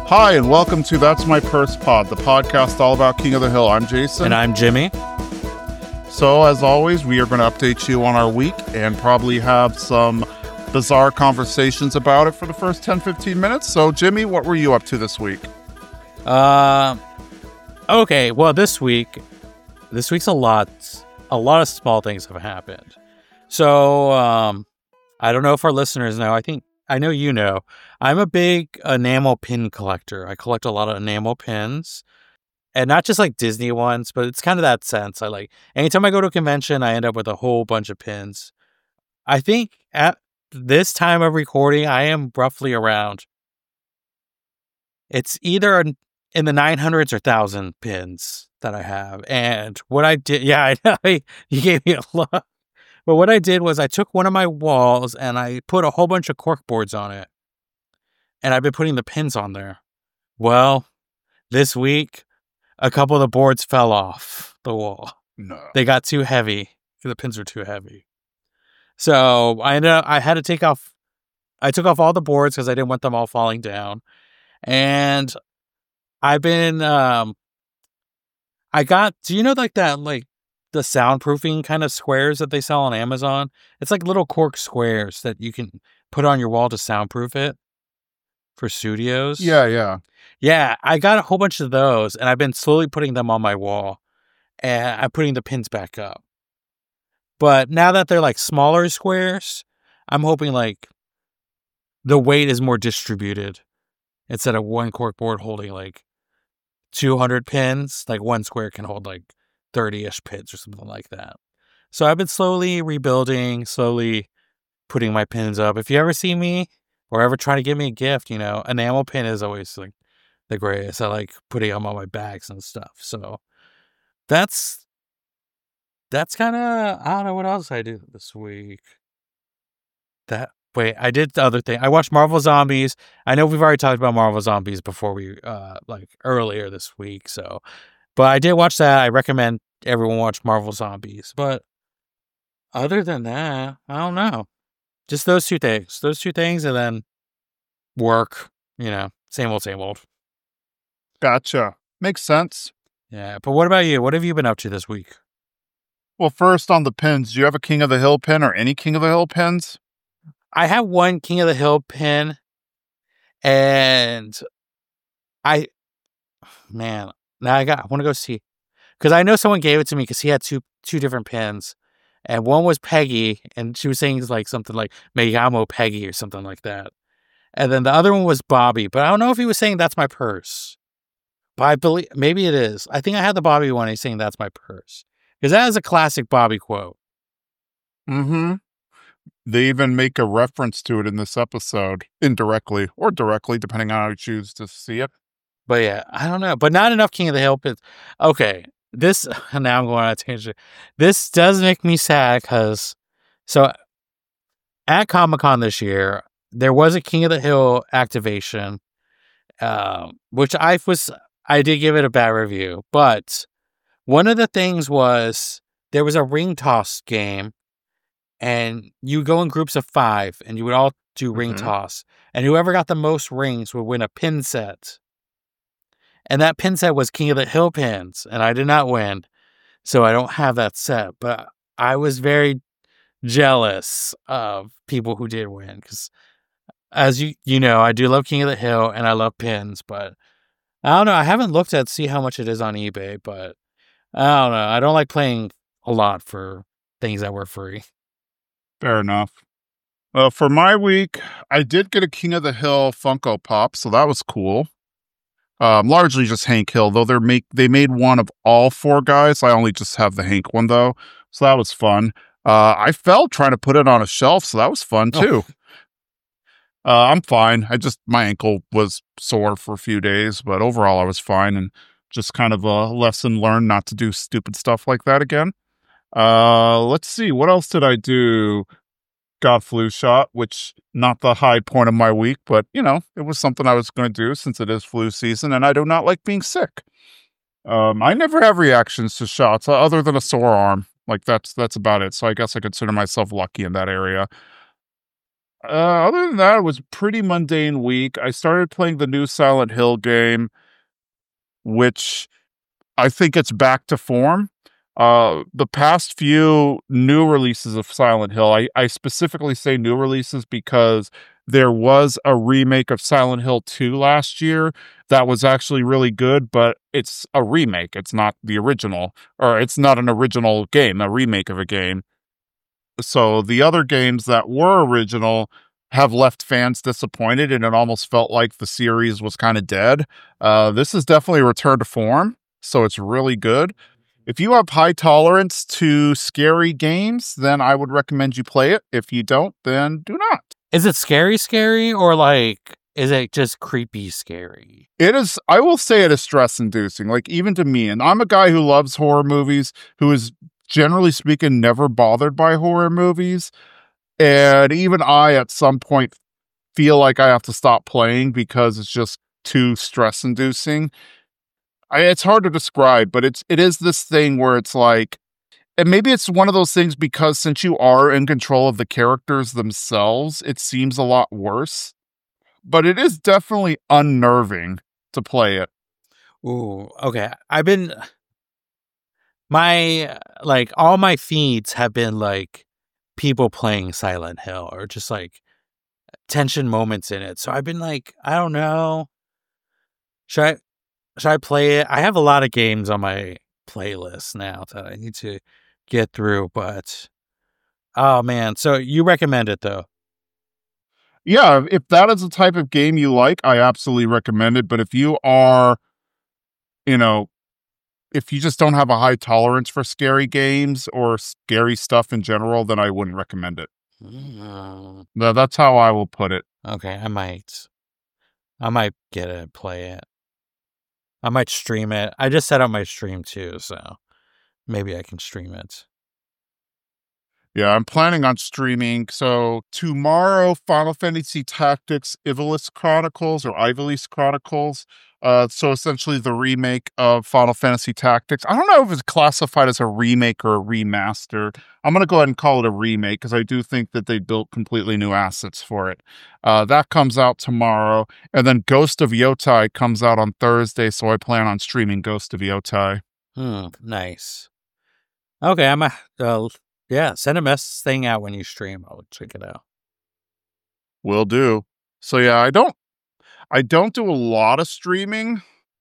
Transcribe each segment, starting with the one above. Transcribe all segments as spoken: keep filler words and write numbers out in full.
Hi, and welcome to That's My Purse Pod, the podcast all about King of the Hill. I'm Jason. And I'm Jimmy. So, as always, we are going to update you on our week and probably have some bizarre conversations about it for the first ten, fifteen minutes. So, Jimmy, what were you up to this week? Uh, okay, well, this week, this week's a lot, a lot of small things have happened. So, um, I don't know if our listeners know, I think, I know you know, I'm a big enamel pin collector. I collect a lot of enamel pins, and not just like Disney ones, but it's kind of that sense. I like, anytime I go to a convention, I end up with a whole bunch of pins. I think at this time of recording, I am roughly around, it's either in the nine hundreds or one thousand pins that I have. And what I did, yeah, I know, you gave me a lot. But what I did was I took one of my walls and I put a whole bunch of cork boards on it. And I've been putting the pins on there. Well, this week, a couple of the boards fell off the wall. No. They got too heavy. The pins were too heavy. So I ended up, I had to take off, I took off all the boards because I didn't want them all falling down. And I've been, um, I got, do you know like that, like, the soundproofing kind of squares that they sell on Amazon? It's like little cork squares that you can put on your wall to soundproof it for studios. Yeah, yeah. Yeah, I got a whole bunch of those, and I've been slowly putting them on my wall, and I'm putting the pins back up. But now that they're like smaller squares, I'm hoping like the weight is more distributed instead of one cork board holding like two hundred pins. Like one square can hold like thirty-ish pins or something like that. So I've been slowly rebuilding, slowly putting my pins up. If you ever see me or ever try to give me a gift, you know, enamel pin is always like the greatest. I like putting them on my bags and stuff. So that's that's kind of, I don't know what else I do this week. That wait, I did the other thing. I watched Marvel Zombies. I know we've already talked about Marvel Zombies before we uh like earlier this week. So, but I did watch that. I recommend everyone watch Marvel Zombies. But other than that, I don't know. Just those two things. Those two things, and then work. You know, same old, same old. Gotcha. Makes sense. Yeah. But what about you? What have you been up to this week? Well, first on the pins, do you have a King of the Hill pin or any King of the Hill pins? I have one King of the Hill pin, and I, man, now I got. I want to go see, because I know someone gave it to me because he had two two different pins, and one was Peggy, and she was saying like something like "Me llamo Peggy" or something like that, and then the other one was Bobby, but I don't know if he was saying "That's my purse," but I believe maybe it is. I think I had the Bobby one. He's saying "That's my purse" because that is a classic Bobby quote. Mm-hmm. They even make a reference to it in this episode, indirectly or directly, depending on how you choose to see it. But yeah, I don't know. But not enough King of the Hill pins. Okay, this, now I'm going on a tangent. This does make me sad because, so at Comic-Con this year, there was a King of the Hill activation, uh, which I was, I did give it a bad review. But one of the things was there was a ring toss game, and you go in groups of five, and you would all do ring Mhm. toss, and whoever got the most rings would win a pin set. And that pin set was King of the Hill pins, and I did not win, so I don't have that set. But I was very jealous of people who did win, because as you you know, I do love King of the Hill, and I love pins, but I don't know. I haven't looked at see how much it is on eBay, but I don't know. I don't like playing a lot for things that were free. Fair enough. Well, for my week, I did get a King of the Hill Funko Pop, so that was cool. Um, largely just Hank Hill, though they make they made one of all four guys. I only just have the Hank one though, so that was fun. Uh, I fell trying to put it on a shelf, so that was fun too. Oh. uh, I'm fine. I just my ankle was sore for a few days, but overall I was fine, and just kind of a lesson learned not to do stupid stuff like that again. Uh, let's see, what else did I do? Got flu shot, which not the high point of my week, but you know, it was something I was going to do since it is flu season, and I do not like being sick. Um, I never have reactions to shots uh, other than a sore arm. Like that's that's about it. So I guess I consider myself lucky in that area. Uh, other than that, it was a pretty mundane week. I started playing the new Silent Hill game, which I think it's back to form. Uh, the past few new releases of Silent Hill, I, I specifically say new releases because there was a remake of Silent Hill two last year that was actually really good, but it's a remake. It's not the original, or it's not an original game, a remake of a game. So the other games that were original have left fans disappointed, and it almost felt like the series was kind of dead. Uh, this is definitely a return to form, so it's really good. If you have high tolerance to scary games, then I would recommend you play it. If you don't, then do not. Is it scary, scary, or like, is it just creepy, scary? It is, I will say it is stress inducing, like even to me. And I'm a guy who loves horror movies, who is generally speaking never bothered by horror movies. And even I, at some point, feel like I have to stop playing because it's just too stress inducing. I, it's hard to describe, but it's it is this thing where it's like, and maybe it's one of those things because since you are in control of the characters themselves, it seems a lot worse. But it is definitely unnerving to play it. Ooh, okay. I've been my like all my feeds have been like people playing Silent Hill or just like tension moments in it. So I've been like, I don't know. Should I should I play it? I have a lot of games on my playlist now that I need to get through, but oh man. So you recommend it though? Yeah, if that is the type of game you like, I absolutely recommend it. But if you are, you know, if you just don't have a high tolerance for scary games or scary stuff in general, then I wouldn't recommend it. Mm, No, that's how I will put it. okay, I might I might get it, play it. I might stream it. I just set up my stream too, so maybe I can stream it. Yeah, I'm planning on streaming. So tomorrow, Final Fantasy Tactics Ivalice Chronicles or Ivalice Chronicles. Uh, so essentially the remake of Final Fantasy Tactics. I don't know if it's classified as a remake or a remaster. I'm going to go ahead and call it a remake because I do think that they built completely new assets for it. Uh, that comes out tomorrow. And then Ghost of Yotai comes out on Thursday. So I plan on streaming Ghost of Yotai. Hmm, nice. Okay, I'm a, uh, yeah, send a mess thing out when you stream. I'll check it out. Will do. So yeah, I don't I don't do a lot of streaming.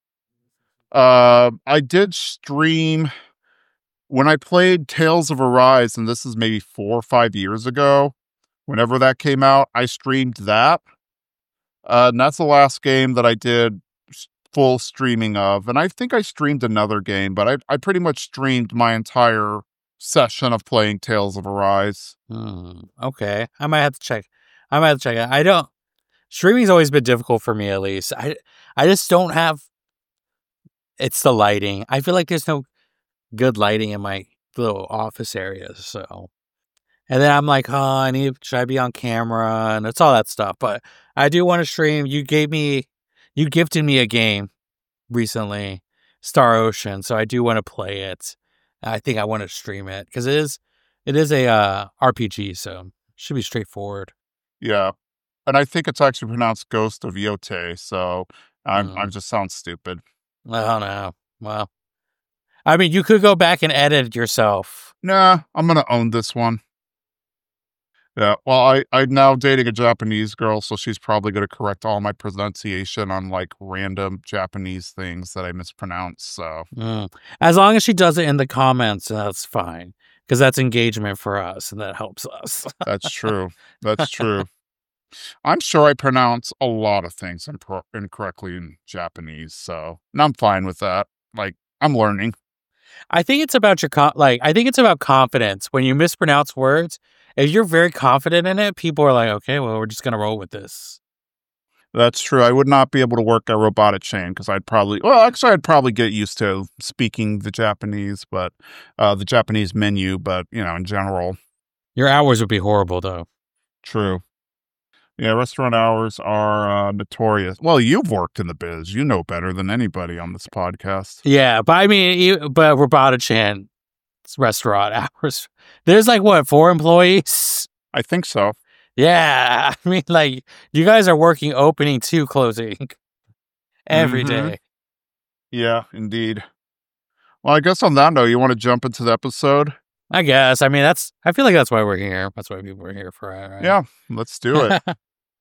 Uh, I did stream when I played Tales of Arise, and this is maybe four or five years ago. Whenever that came out, I streamed that. Uh, and that's the last game that I did s- full streaming of. And I think I streamed another game, but I, I pretty much streamed my entire session of playing Tales of Arise. Hmm, okay, I might have to check. I might have to check it. I don't. Streaming's always been difficult for me, at least. I I just don't have. It's the lighting. I feel like there's no good lighting in my little office area, so. And then I'm like, oh, I need, should I be on camera? And it's all that stuff. But I do want to stream. You gave me, you gifted me a game recently, Star Ocean. So I do want to play it. I think I want to stream it because it is, it is a uh, R P G. So it should be straightforward. Yeah. And I think it's actually pronounced Ghost of Yote. So I'm, I Mm, just sound stupid. I don't know. Well, I mean, you could go back and edit it yourself. Nah, I'm going to own this one. Yeah, well, I I'm now dating a Japanese girl, so she's probably gonna correct all my pronunciation on, like, random Japanese things that I mispronounce, so Mm. As long as she does it in the comments, that's fine. Because that's engagement for us and that helps us. that's true. That's true. I'm sure I pronounce a lot of things impro incorrectly in Japanese, so and I'm fine with that. Like, I'm learning. I think it's about your con- like I think it's about confidence. When you mispronounce words, if you're very confident in it, people are like, "Okay, well, we're just going to roll with this." That's true. I would not be able to work at Robotic Chain because 'cause I'd probably well, actually, I'd probably get used to speaking the Japanese, but, uh, the Japanese menu, but, you know, in general, Your hours would be horrible though. true. Yeah, restaurant hours are uh, notorious. Well, you've worked in the biz. You know better than anybody on this podcast. Yeah, but I mean, you, but Robotichan restaurant hours. There's like what, four employees? I think so. Yeah, I mean, like, you guys are working opening to closing every Mm-hmm. day. Yeah, indeed. Well, I guess on that note, you want to jump into the episode? I guess. I mean, that's. I feel like that's why we're here. That's why people are here for it, Yeah, let's do it. right?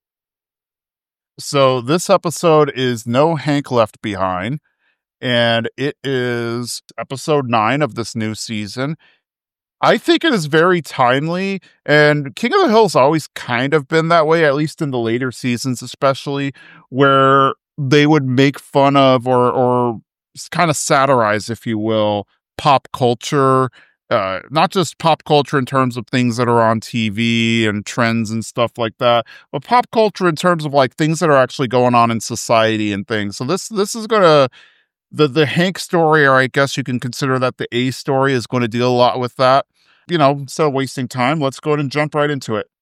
So this episode is No Hank Left Behind, and it is episode nine of this new season. I think it is very timely, and King of the Hill's always kind of been that way, at least in the later seasons, especially where they would make fun of or or kind of satirize, if you will, pop culture. Uh, not just pop culture in terms of things that are on T V and trends and stuff like that, but pop culture in terms of like things that are actually going on in society and things. So this this is gonna the the Hank story, or I guess you can consider that the A story, is going to deal a lot with that. You know, instead of wasting time, let's go ahead and jump right into it.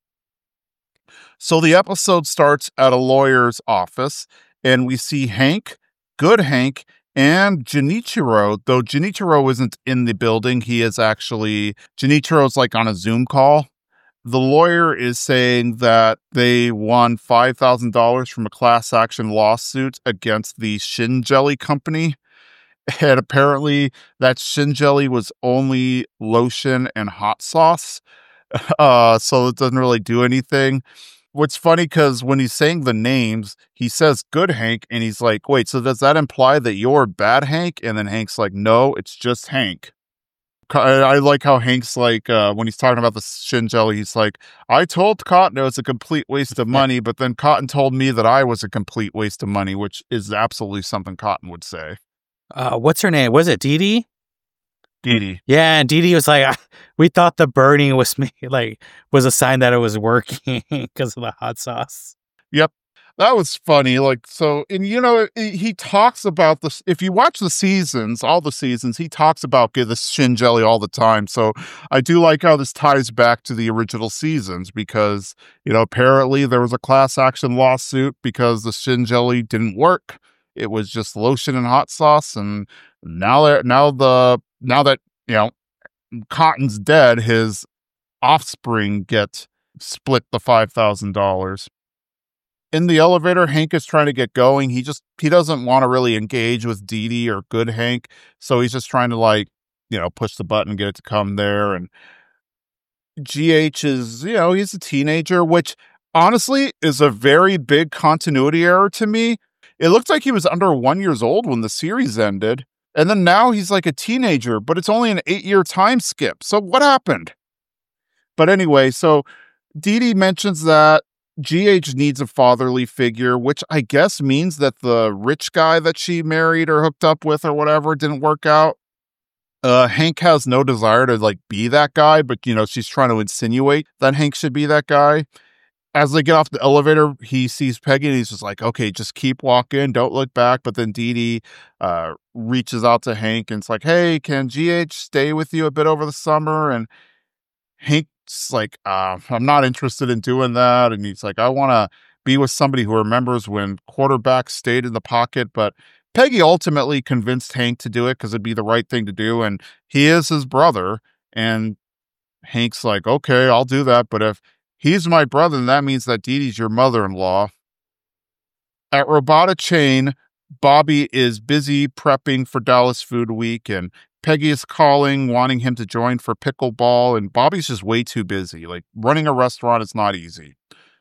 So the episode starts at a lawyer's office, and we see Hank, good Hank, and Junichiro, though Junichiro isn't in the building. He is actually, Junichiro's like on a Zoom call. The lawyer is saying that they won five thousand dollars from a class action lawsuit against the Shin Jelly Company. And apparently, that Shin Jelly was only lotion and hot sauce. Uh, so it doesn't really do anything. What's funny, because when he's saying the names, he says good Hank, and he's like, wait, so does that imply that you're bad Hank? And then Hank's like, no, it's just Hank. Co- I I like how Hank's like, uh, when he's talking about the Shin Jelly, he's like, I told Cotton it was a complete waste of money, but then Cotton told me that I was a complete waste of money, which is absolutely something Cotton would say. uh, what's her name? Was it Dee Dee? Dee Dee. Yeah, and Dee Dee was like, "Ah, we thought the burning was me, like, was a sign that it was working because of the hot sauce." Yep. That was funny. Like, so, and you know, he he talks about this. If you watch the seasons, all the seasons, he talks about the Shin Jelly all the time. So I do like how this ties back to the original seasons because, you know, apparently there was a class action lawsuit because the Shin Jelly didn't work. It was just lotion and hot sauce. And now that, now the, now that, you know, Cotton's dead, his offspring get split the five thousand dollars. In the elevator, Hank is trying to get going. He just he doesn't want to really engage with Dee Dee or good Hank, so he's just trying to like, you know, push the button, get it to come there. And G H is, you know, he's a teenager, which honestly is a very big continuity error to me. It looked like he was under one years old when the series ended, and then now he's like a teenager, but it's only an eight year time skip. So what happened? But anyway, so Dee Dee mentions that G H needs a fatherly figure, which I guess means that the rich guy that she married or hooked up with or whatever didn't work out. Uh, Hank has no desire to like be that guy, but you know, she's trying to insinuate that Hank should be that guy. As they get off the elevator, he sees Peggy and he's just like, okay, just keep walking, don't look back. But then Dee Dee uh, reaches out to Hank and it's like, hey, can G H stay with you a bit over the summer? And Hank's like, uh, I'm not interested in doing that. And he's like, I want to be with somebody who remembers when quarterbacks stayed in the pocket. But Peggy ultimately convinced Hank to do it because it'd be the right thing to do. And he is his brother. And Hank's like, okay, I'll do that. But if he's my brother, then that means that Dee Dee's your mother in law. At Robota Chain, Bobby is busy prepping for Dallas Food Week, and Peggy is calling, wanting him to join for pickleball, and Bobby's just way too busy. Like, running a restaurant is not easy.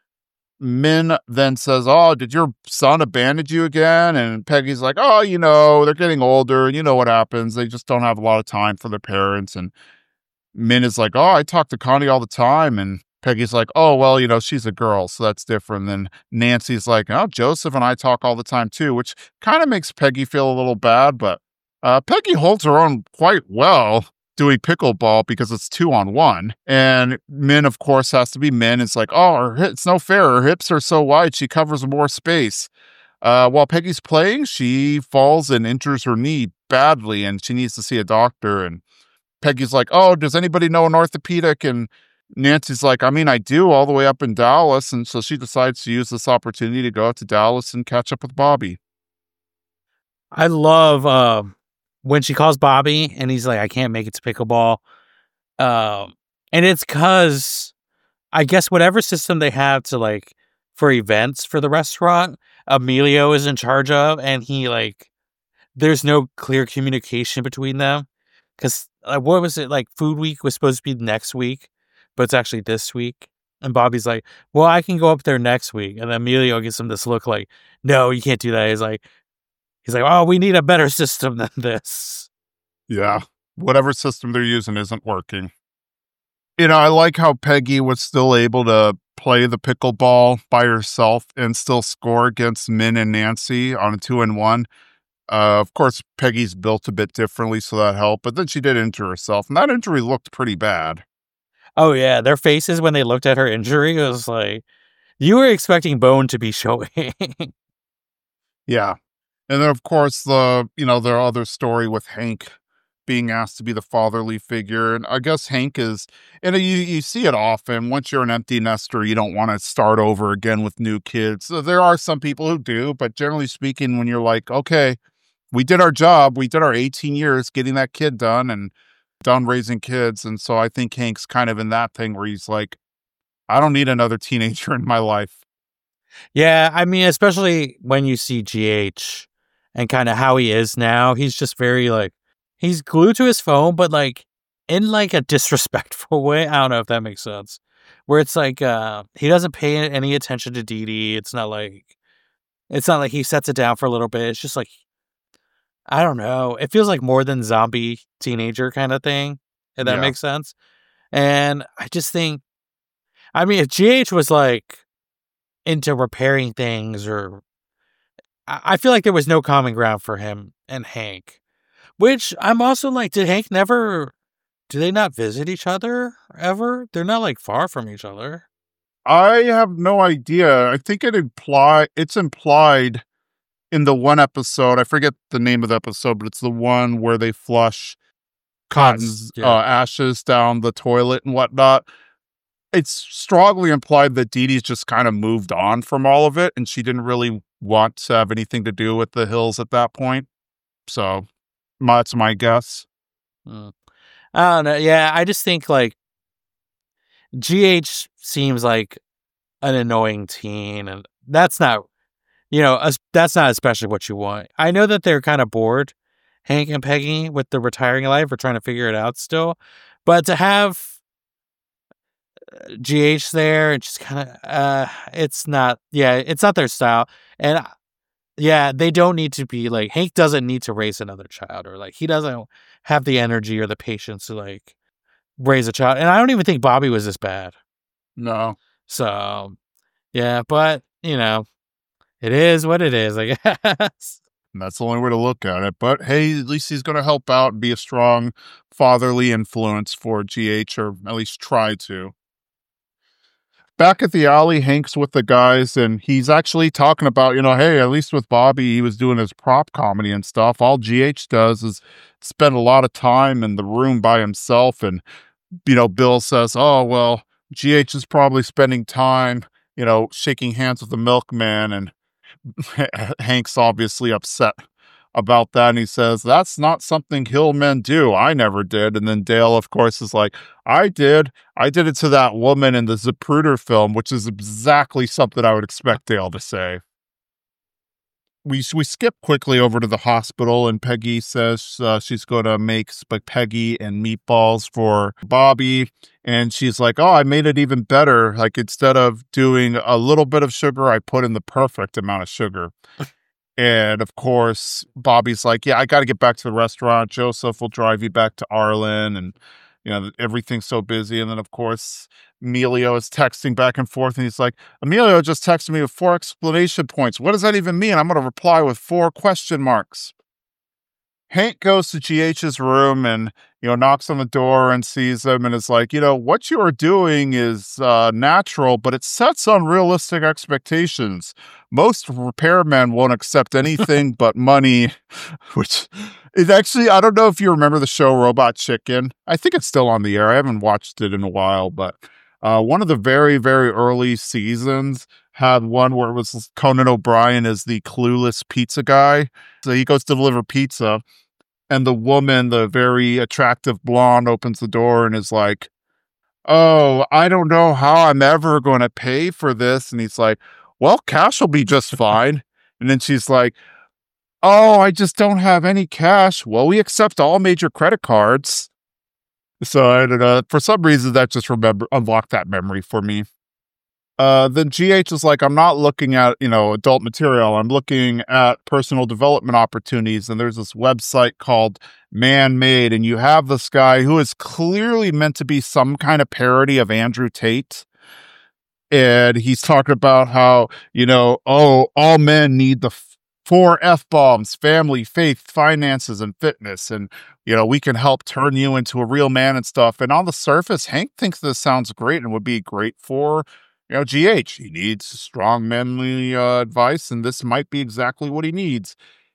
Min then says, oh, did your son abandon you again? And Peggy's like, oh, you know, they're getting older, and you know what happens. They just don't have a lot of time for their parents. And Min is like, oh, I talk to Connie all the time. And Peggy's like, oh, well, you know, she's a girl, so that's different. Then Nancy's like, oh, Joseph and I talk all the time too, which kind of makes Peggy feel a little bad, but uh, Peggy holds her own quite well doing pickleball because it's two on one. And Min, of course, has to be Min. It's like, oh, her, hi- it's no fair. Her hips are so wide, she covers more space. Uh, while Peggy's playing, she falls and injures her knee badly, and she needs to see a doctor. And Peggy's like, oh, does anybody know an orthopedic? And Nancy's like, I mean, I do, all the way up in Dallas. And so she decides to use this opportunity to go out to Dallas and catch up with Bobby. I love uh, when she calls Bobby and he's like, I can't make it to pickleball. Um, and it's because I guess whatever system they have to like for events for the restaurant, Emilio is in charge of, and he like there's no clear communication between them because uh, what was it like? Food Week was supposed to be next week, but it's actually this week. And Bobby's like, "Well, I can go up there next week," and then Emilio gives him this look like, "No, you can't do that." He's like, "He's like, oh, we need a better system than this." Yeah. Whatever system they're using isn't working. You know, I like how Peggy was still able to play the pickleball by herself and still score against Min and Nancy on a two and one. Uh, of course, Peggy's built a bit differently, so that helped. But then she did injure herself, and that injury looked pretty bad. Oh yeah, their faces when they looked at her injury it was like you were expecting bone to be showing. Yeah. And then, of course, the you know their other story with Hank being asked to be the fatherly figure, and I guess Hank is, and you you see it often. Once you're an empty nester, you don't want to start over again with new kids. So there are some people who do, but generally speaking, when you're like, okay, we did our job, we did our eighteen years getting that kid done and done raising kids, and so I think Hank's kind of in that thing where he's like, I don't need another teenager in my life. Yeah, I mean, especially when you see G H and kind of how he is now, he's just very like he's glued to his phone, but like in like a disrespectful way. I don't know if that makes sense. Where it's like uh he doesn't pay any attention to Dee Dee. It's not like it's not like he sets it down for a little bit. It's just like I don't know. It feels like more than zombie teenager kind of thing, if that Yeah, makes sense. And I just think I mean if G H was like into repairing things or I I feel like there was no common ground for him and Hank. Which I'm also like, did Hank never do they not visit each other ever? They're not like far from each other. I have no idea. I think it imply it's implied in the one episode. I forget the name of the episode, but it's the one where they flush Cons Cotton's yeah. uh, ashes down the toilet and whatnot. It's strongly implied that Dee Dee's just kind of moved on from all of it, and she didn't really want to have anything to do with the Hills at that point. So my- that's my guess. Mm. I don't know. Yeah, I just think like G H seems like an annoying teen, and that's not, you know, es- that's not especially what you want. I know that they're kind of bored, Hank and Peggy, with the retiring life or trying to figure it out still, but to have G H there and just kind of, uh, it's not, yeah, it's not their style, and uh, yeah, they don't need to be like Hank doesn't need to raise another child or like he doesn't have the energy or the patience to like raise a child, and I don't even think Bobby was this bad. No, So yeah, but you know, it is what it is, I guess. and that's the only way to look at it. But hey, at least he's going to help out and be a strong fatherly influence for G H, or at least try to. Back at the alley, Hank's with the guys, and he's actually talking about, you know, hey, at least with Bobby, he was doing his prop comedy and stuff. All G H does is spend a lot of time in the room by himself. And, you know, Bill says, oh, well, G H is probably spending time, you know, shaking hands with the milkman. And Hank's obviously upset about that. And he says, that's not something hill men do. I never did. And then Dale, of course, is like, I did. I did it to that woman in the Zapruder film, which is exactly something I would expect Dale to say. We, we skip quickly over to the hospital, and Peggy says uh, she's going to make spaghetti and meatballs for Bobby. And she's like, oh, I made it even better. Like, instead of doing a little bit of sugar, I put in the perfect amount of sugar. And of course, Bobby's like, yeah, I got to get back to the restaurant. Joseph will drive you back to Arlen. And, you know, everything's so busy. And then, of course, Emilio is texting back and forth. And he's like, Emilio just texted me with four explanation points. What does that even mean? I'm going to reply with four question marks. Hank goes to G H's room and, you know, knocks on the door and sees him and is like, you know, what you are doing is uh, natural, but it sets unrealistic expectations. Most repairmen won't accept anything but money, which is actually, I don't know if you remember the show Robot Chicken. I think it's still on the air. I haven't watched it in a while, but uh, one of the very, very early seasons had one where it was Conan O'Brien as the clueless pizza guy. So he goes to deliver pizza, and the woman, the very attractive blonde, opens the door and is like, "Oh, I don't know how I'm ever gonna pay for this." And he's like, "Well, cash will be just fine." And then she's like, "Oh, I just don't have any cash." "Well, we accept all major credit cards." So I don't know. For some reason, that just remember unlocked that memory for me. Uh, then G H is like, I'm not looking at, you know, adult material. I'm looking at personal development opportunities. And there's this website called Man Made, and you have this guy who is clearly meant to be some kind of parody of Andrew Tate. And he's talking about how, you know, oh, all men need the f- four F bombs: family, faith, finances, and fitness. And, you know, we can help turn you into a real man and stuff. And on the surface, Hank thinks this sounds great and would be great for, you know, G H. He needs strong manly uh, advice, and this might be exactly what he needs.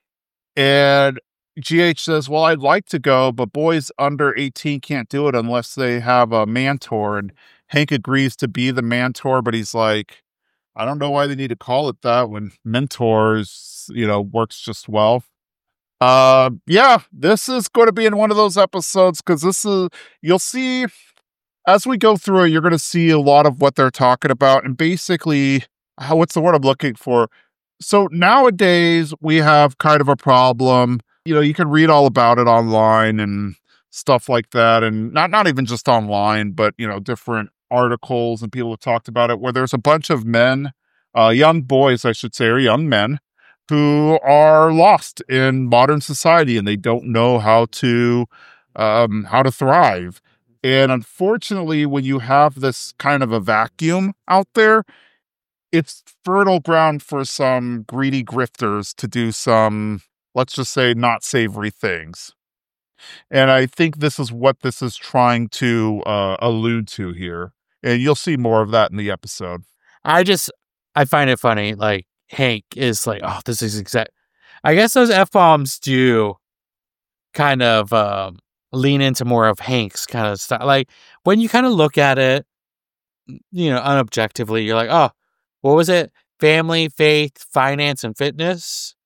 And G H says, "Well, I'd like to go, but boys under eighteen can't do it unless they have a mentor." And Hank agrees to be the mentor, but he's like, I don't know why they need to call it that when mentors, you know, works just well. Uh, yeah, this is going to be in one of those episodes because this is, you'll see as we go through it, you're going to see a lot of what they're talking about. And basically, how, what's the word I'm looking for? So nowadays we have kind of a problem. You know, you can read all about it online and stuff like that. And not, not even just online, but, you know, different articles and people have talked about it where there's a bunch of men, uh, young boys, I should say, or young men who are lost in modern society and they don't know how to, um, how to thrive. And unfortunately, when you have this kind of a vacuum out there, it's fertile ground for some greedy grifters to do some, let's just say, not savory things. And I think this is what this is trying to uh, allude to here. And you'll see more of that in the episode. I just I find it funny. Like Hank is like, oh, this is exact. I guess those f bombs do kind of um, lean into more of Hank's kind of stuff. Like when you kind of look at it, you know, unobjectively, you're like, oh, what was it? Family, faith, finance, and fitness.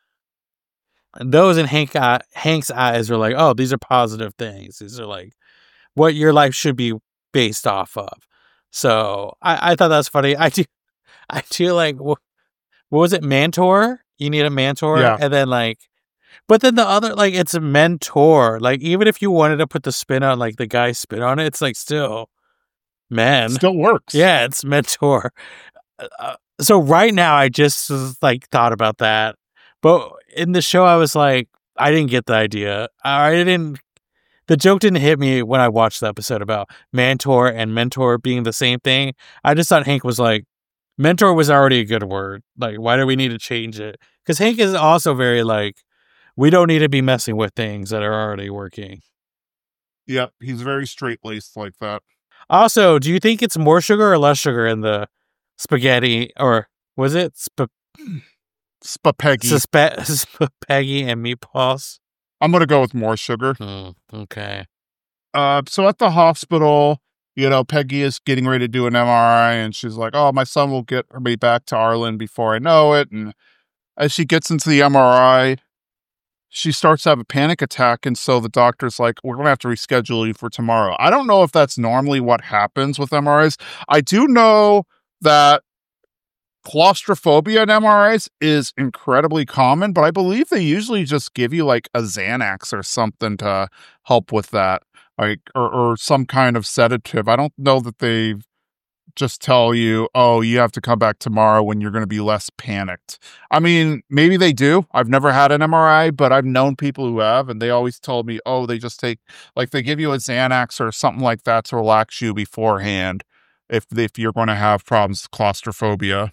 And those in Hank uh, Hank's eyes are like, oh, these are positive things. These are like what your life should be based off of. So I, I thought that was funny. I do, I do like what, what was it? Mentor? You need a mentor, Yeah, and then like, but then the other like it's a mentor. Like even if you wanted to put the spin on like the guy's spin on it, it's like still men. still works. Yeah, it's mentor. Uh, so right now, I just was, like thought about that, but in the show, I was like, I didn't get the idea. I didn't. The joke didn't hit me when I watched the episode about mentor and mentor being the same thing. I just thought Hank was like, mentor was already a good word. Like, why do we need to change it? Because Hank is also very like, we don't need to be messing with things that are already working. Yep, he's very straight laced like that. Also, do you think it's more sugar or less sugar in the spaghetti, or was it sp- Spaghetti. suspe- spaghetti and meatballs? I'm gonna go with more sugar. Hmm, okay. Uh, so at the hospital, you know, Peggy is getting ready to do an M R I, and she's like, "Oh, my son will get me back to Arlen before I know it." And as she gets into the M R I, she starts to have a panic attack, and so the doctor's like, "We're gonna have to reschedule you for tomorrow." I don't know if that's normally what happens with M R Is. I do know that claustrophobia in M R Is is incredibly common, but I believe they usually just give you like a Xanax or something to help with that, like or, or some kind of sedative. I don't know that they just tell you, "Oh, you have to come back tomorrow when you're going to be less panicked." I mean, maybe they do. I've never had an M R I, but I've known people who have, and they always told me, "Oh, they just take like they give you a Xanax or something like that to relax you beforehand if if you're going to have problems with claustrophobia."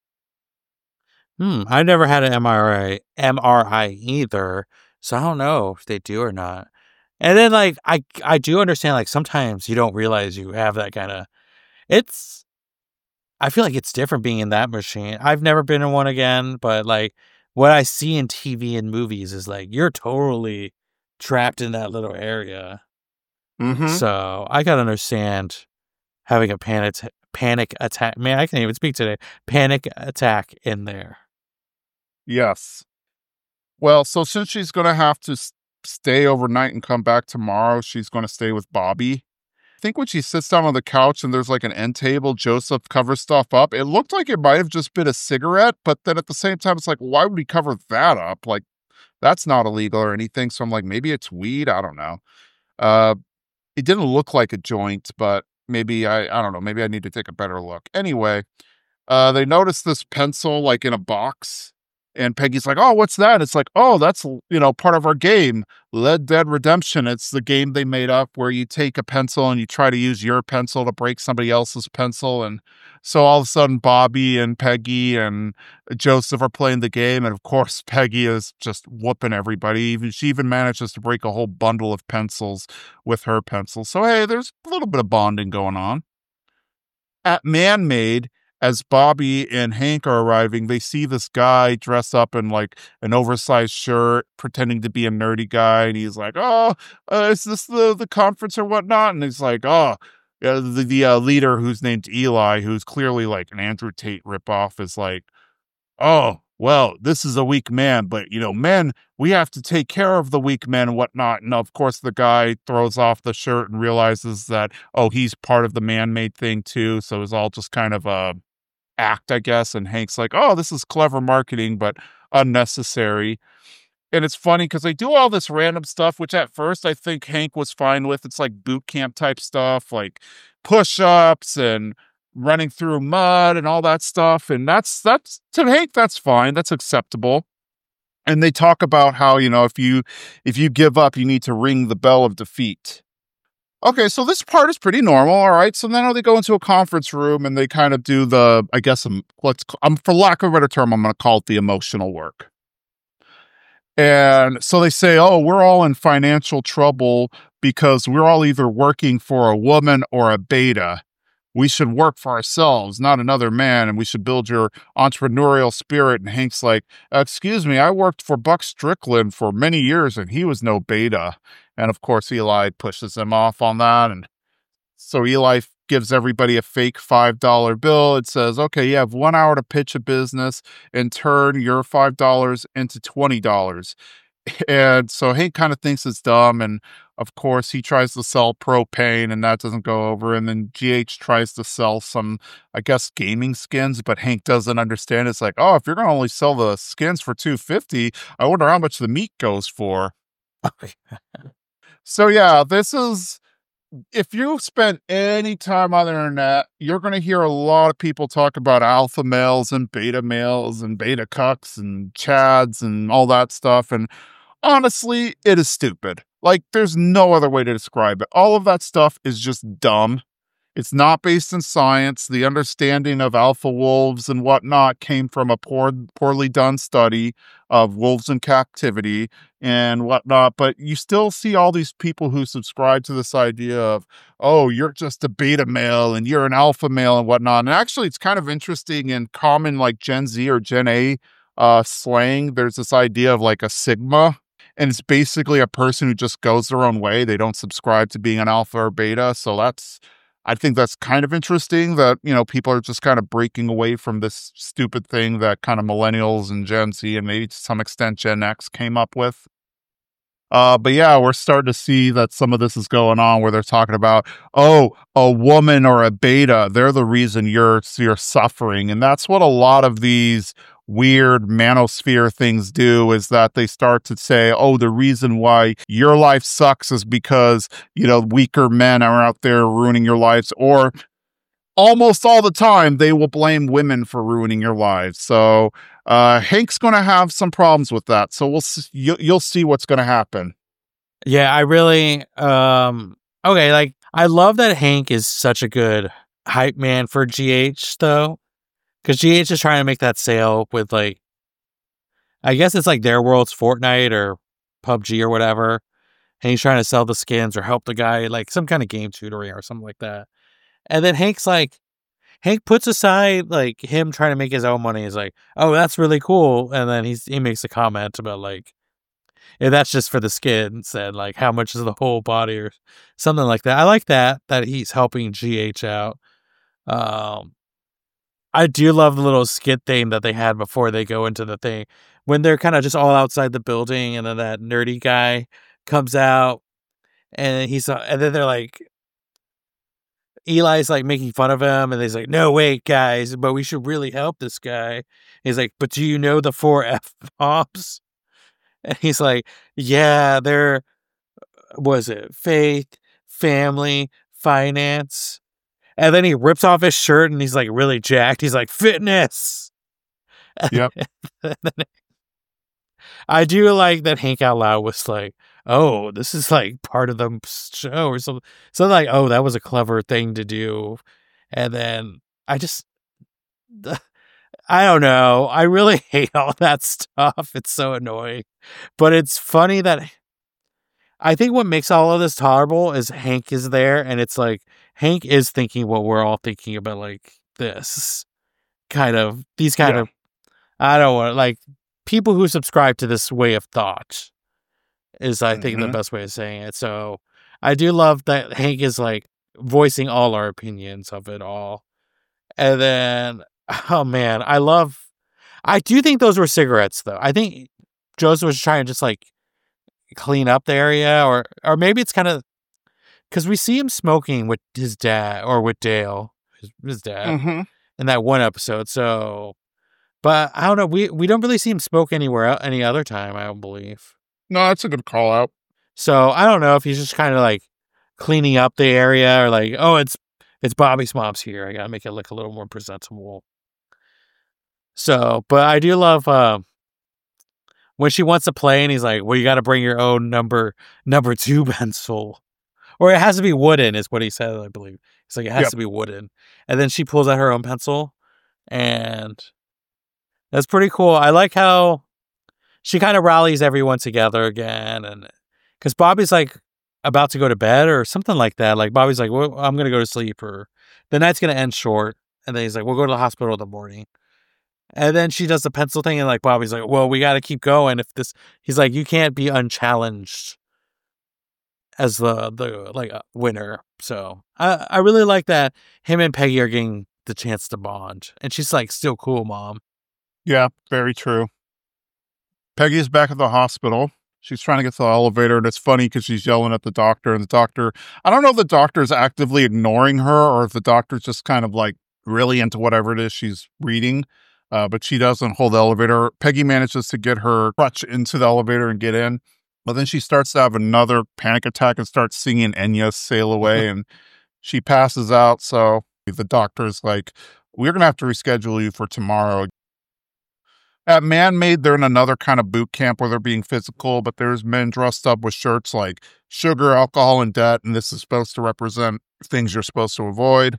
Hmm, I never had an M R I M R I either, so I don't know if they do or not. And then like I I do understand like sometimes you don't realize you have that kind of it's I feel like it's different being in that machine. I've never been in one again, but like what I see in T V and movies is like you're totally trapped in that little area. Mm-hmm. So I gotta understand having a panic panic attack. Man, I can't even speak today. Panic attack in there. Yes. Well, so since she's gonna have to s- stay overnight and come back tomorrow, she's gonna stay with Bobby. think when she sits down on the couch and there's like an end table, Joseph covers stuff up. It looked like it might have just been a cigarette, but then at the same time, it's like, why would he cover that up? Like, that's not illegal or anything. So I'm like, maybe it's weed. I don't know. Uh, it didn't look like a joint, but maybe I, I don't know. Maybe I need to take a better look. Anyway, uh, they noticed this pencil like in a box, and Peggy's like, "Oh, what's that?" It's like, "Oh, that's you know part of our game, Red Dead Redemption." It's the game they made up where you take a pencil and you try to use your pencil to break somebody else's pencil, and so all of a sudden, Bobby and Peggy and Joseph are playing the game, and of course, Peggy is just whooping everybody. Even she even manages to break a whole bundle of pencils with her pencil. So hey, there's a little bit of bonding going on. At Man Made, as Bobby and Hank are arriving, they see this guy dress up in like an oversized shirt, pretending to be a nerdy guy, and he's like, "Oh, uh, is this the the conference or whatnot?" And he's like, "Oh." Yeah, the, the uh, leader, who's named Eli, who's clearly like an Andrew Tate ripoff, is like, "Oh, well, this is a weak man, but you know, men, we have to take care of the weak men and whatnot." And of course, the guy throws off the shirt and realizes that, oh, he's part of the man-made thing too. So it's all just kind of a act, I guess. And Hank's like, "Oh, this is clever marketing, but unnecessary." And it's funny because they do all this random stuff, which at first I think Hank was fine with. It's like boot camp type stuff, like push-ups and running through mud and all that stuff. And that's that's to Hank, that's fine. That's acceptable. And they talk about how, you know, if you if you give up, you need to ring the bell of defeat. Okay, so this part is pretty normal, all right. So then they go into a conference room and they kind of do the, I guess, um, let's, um, for lack of a better term, I'm going to call it the emotional work. And so they say, "Oh, we're all in financial trouble because we're all either working for a woman or a beta. We should work for ourselves, not another man, and we should build your entrepreneurial spirit." And Hank's like, "Excuse me, I worked for Buck Strickland for many years and he was no beta." And of course, Eli pushes him off on that. And so Eli gives everybody a fake five dollar bill. It says, "Okay, you have one hour to pitch a business and turn your five dollars into twenty dollars" And so Hank kind of thinks it's dumb. And of course, he tries to sell propane and that doesn't go over. And then G H tries to sell some, I guess, gaming skins, but Hank doesn't understand. It's like, "Oh, if you're going to only sell the skins for two fifty, I wonder how much the meat goes for." So yeah, this is, if you've spent any time on the internet, you're going to hear a lot of people talk about alpha males and beta males and beta cucks and chads and all that stuff. And honestly, it is stupid. Like, there's no other way to describe it. All of that stuff is just dumb. It's not based in science. The understanding of alpha wolves and whatnot came from a poor, poorly done study of wolves in captivity and whatnot. But you still see all these people who subscribe to this idea of, "Oh, you're just a beta male and you're an alpha male and whatnot." And actually, it's kind of interesting in common like Gen Z or Gen A uh, slang. There's this idea of like a sigma. And it's basically a person who just goes their own way. They don't subscribe to being an alpha or beta. So that's, I think that's kind of interesting that, you know, people are just kind of breaking away from this stupid thing that kind of millennials and Gen Z and maybe to some extent Gen X came up with. Uh, but yeah, we're starting to see that some of this is going on where they're talking about, "Oh, a woman or a beta, they're the reason you're you're suffering." And that's what a lot of these weird manosphere things do, is that they start to say, "Oh, the reason why your life sucks is because, you know, weaker men are out there ruining your lives." Or almost all the time, they will blame women for ruining your lives. So uh, Hank's going to have some problems with that. So we'll s- you, you'll see what's going to happen. Yeah, I really um okay, like I love that Hank is such a good hype man for G H though. Cause G H is trying to make that sale with like I guess it's like their world's Fortnite or P U B G or whatever. And he's trying to sell the skins or help the guy, like some kind of game tutoring or something like that. And then Hank's like Hank puts aside like him trying to make his own money. He's like, "Oh, that's really cool." And then he's he makes a comment about like, "Yeah, that's just for the skins," and like how much is the whole body or something like that. I like that that he's helping G H out. Um, I do love the little skit thing that they had before they go into the thing when they're kind of just all outside the building, and then that nerdy guy comes out, and he's uh, and then they're like, Eli's like making fun of him, and he's like, "No, wait, guys, but we should really help this guy." He's like, "But do you know the four F bombs?" And he's like, "Yeah, they're was it faith, family, finance." And then he rips off his shirt, and he's like really jacked. He's like, "Fitness." Yep. I do like that Hank Out Loud was like, "Oh, this is like part of the show," or something. So like, "Oh, that was a clever thing to do." And then I just, I don't know. I really hate all that stuff. It's so annoying. But it's funny that I think what makes all of this tolerable is Hank is there, and it's like Hank is thinking what we're all thinking about, like this kind of, these kind Yeah. of, I don't want, like, people who subscribe to this way of thought is, I think, the Mhm. best way of saying it. So I do love that Hank is like voicing all our opinions of it all. And then, oh man, I love, I do think those were cigarettes though. I think Joseph was trying to just like clean up the area, or, or maybe it's kind of because we see him smoking with his dad or with Dale, his, his dad, Mhm. in that one episode. So, but I don't know. We, we don't really see him smoke anywhere el- any other time, I don't believe. No, that's a good call out. So I don't know if he's just kind of like cleaning up the area, or like, oh, it's it's Bobby's mom's here. I gotta make it look a little more presentable. So, but I do love uh, when she wants to play, and he's like, "Well, you got to bring your own number number two pencil, or it has to be wooden," is what he said, I believe. He's like, "It has Yep. to be wooden," and then she pulls out her own pencil, and that's pretty cool. I like how she kind of rallies everyone together again, and because Bobby's like about to go to bed or something like that. Like Bobby's like, well, I'm gonna go to sleep, or the night's gonna end short, and then he's like, we'll go to the hospital in the morning. And then she does the pencil thing, and like Bobby's like, well, we got to keep going. If this, he's like, you can't be unchallenged as the the like uh, winner. So I I really like that him and Peggy are getting the chance to bond, and she's like, still cool, mom. Yeah, very true. Peggy's back at the hospital. She's trying to get to the elevator, and it's funny because she's yelling at the doctor, and the doctor, I don't know if the doctor's actively ignoring her or if the doctor's just kind of like really into whatever it is she's reading. Uh, but she doesn't hold the elevator. Peggy manages to get her crutch into the elevator and get in. But then she starts to have another panic attack and starts singing Enya's Sail Away, and she passes out. So the doctor's like, we're going to have to reschedule you for tomorrow. At Man Made, they're in another kind of boot camp where they're being physical, but there's men dressed up with shirts like sugar, alcohol, and debt, and this is supposed to represent things you're supposed to avoid.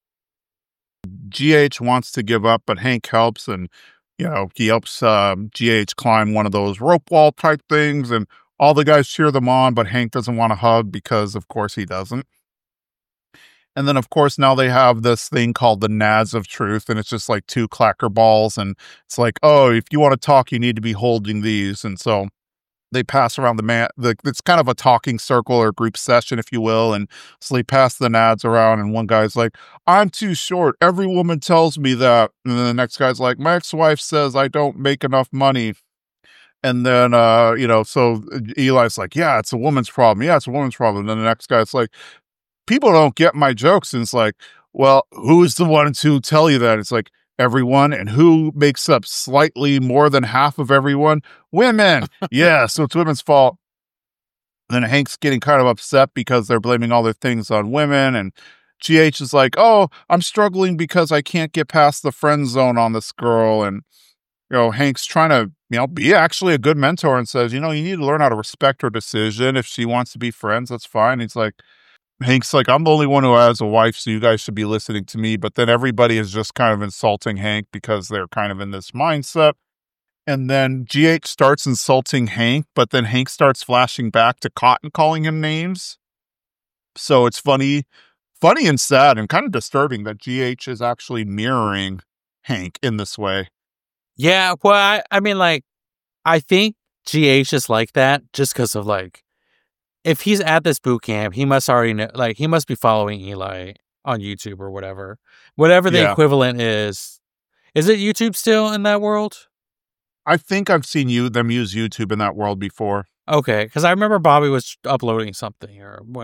G H wants to give up, but Hank helps, and you know he helps um, G H climb one of those rope wall type things, and all the guys cheer them on, but Hank doesn't want to hug because, of course, he doesn't. And then, of course, now they have this thing called the Nads of Truth, and it's just like two clacker balls. And it's like, oh, if you want to talk, you need to be holding these. And so they pass around the man. The, it's kind of a talking circle or group session, if you will. And so they pass the Nads around, and one guy's like, I'm too short. Every woman tells me that. And then the next guy's like, my ex-wife says I don't make enough money. And then, uh, you know, so Eli's like, yeah, it's a woman's problem. Yeah, it's a woman's problem. And then the next guy's like, people don't get my jokes. And it's like, well, who's the ones who tell you that? It's like, everyone. And who makes up slightly more than half of everyone? Women. Yeah, so it's women's fault. And then Hank's getting kind of upset because they're blaming all their things on women. And G H is like, oh, I'm struggling because I can't get past the friend zone on this girl. And, you know, Hank's trying to, you know, be actually a good mentor and says, you know, you need to learn how to respect her decision. If she wants to be friends, that's fine. He's like, Hank's like, I'm the only one who has a wife, so you guys should be listening to me. But then everybody is just kind of insulting Hank because they're kind of in this mindset. And then G H starts insulting Hank, but then Hank starts flashing back to Cotton calling him names. So it's funny, funny and sad and kind of disturbing that G H is actually mirroring Hank in this way. Yeah, well, I, I mean, like, I think G H is like that just because of like, if he's at this boot camp, he must already know, like, he must be following Eli on YouTube or whatever. Whatever the Yeah. equivalent is. Is it YouTube still in that world? I think I've seen you them use YouTube in that world before. Okay, because I remember Bobby was uploading something or what.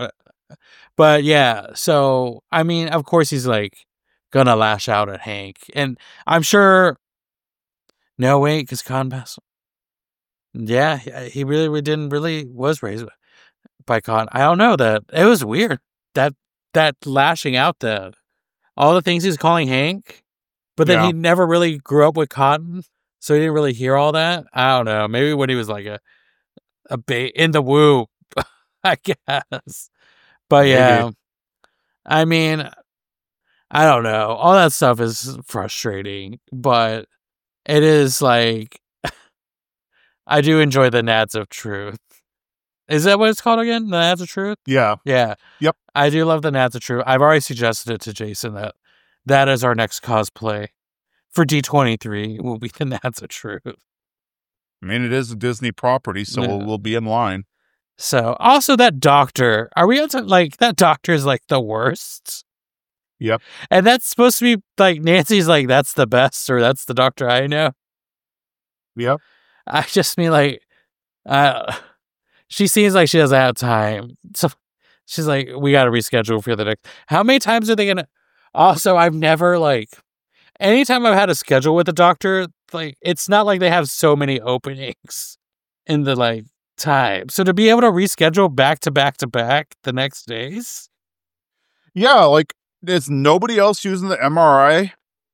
But yeah, so I mean, of course he's like gonna lash out at Hank, and I'm sure. No, wait, because Con passed. Yeah, he really didn't really was raised by Con. I don't know that it was weird that that lashing out the all the things he's calling Hank, but then Yeah. he never really grew up with Cotton, so he didn't really hear all that. I don't know. Maybe when he was like a a ba- in the womb, I guess. But Maybe. yeah, I mean, I don't know. All that stuff is frustrating, but it is like I do enjoy the Nads of Truth. Is that what it's called again? The Nads of Truth? Yeah. Yeah. Yep. I do love the Nads of Truth. I've already suggested it to Jason that that is our next cosplay for D twenty-three will be the Nads of Truth. I mean, it is a Disney property, so Yeah. we'll, we'll be in line. So, also that doctor. Are we into, like, that doctor is, like, the worst? Yep. And that's supposed to be, like, Nancy's like, that's the best, or that's the doctor I know. Yep. I just mean, like, uh, she seems like she doesn't have time. So she's like, we got to reschedule for the next. How many times are they going to? Also, I've never, like, anytime I've had a schedule with a doctor, like, it's not like they have so many openings in the, like, time. So to be able to reschedule back to back to back the next days. Yeah, like, there's nobody else using the M R I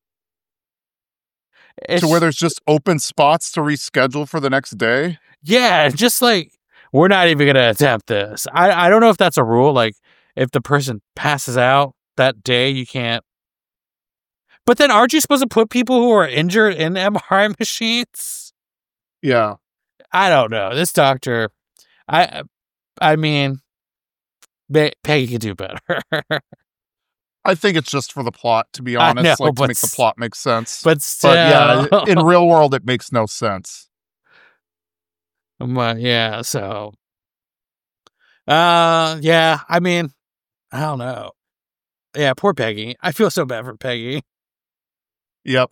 It's, to where there's just open spots to reschedule for the next day. yeah, just like, we're not even going to attempt this. I, I don't know if that's a rule. Like, if the person passes out that day, you can't. But then aren't you supposed to put people who are injured in M R I machines? Yeah. I don't know. This doctor, I I mean, Peggy could do better. I think it's just for the plot, to be I honest, know, like to but make the s- plot make sense. But still. But yeah, in real world, it makes no sense. But yeah, so. Uh, yeah, I mean, I don't know. Yeah, poor Peggy. I feel so bad for Peggy. Yep.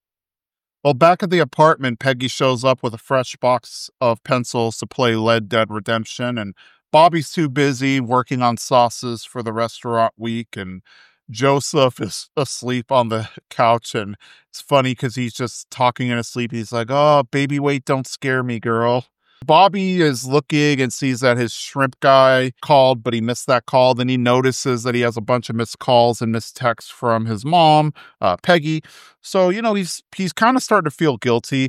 Well, back at the apartment, Peggy shows up with a fresh box of pencils to play Red Dead Redemption, and Bobby's too busy working on sauces for the restaurant week, and Joseph is asleep on the couch, and it's funny because he's just talking in his sleep. He's like, "Oh, baby, wait, don't scare me, girl." Bobby is looking and sees that his shrimp guy called, but he missed that call. Then he notices that he has a bunch of missed calls and missed texts from his mom, uh, Peggy. So, you know, he's he's kind of starting to feel guilty.